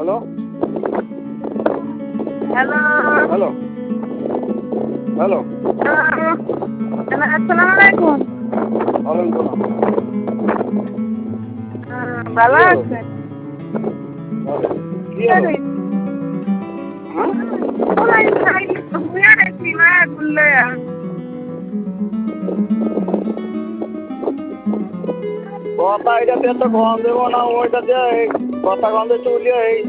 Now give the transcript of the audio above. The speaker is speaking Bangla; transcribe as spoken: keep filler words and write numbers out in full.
Hello hello hello hello hello আসসালামু আলাইকুম। ওয়ালাইকুম সালাম। হ্যাঁ, ভালো কি হলো? আছেন? কি হলো? হ্যাঁ? ওলাই নাই বুয়া দেখি না গুল্লে কথা এটাতে তো কম দেবো না ওইটাতে কথা কম দিয়ে চলিয়ে এই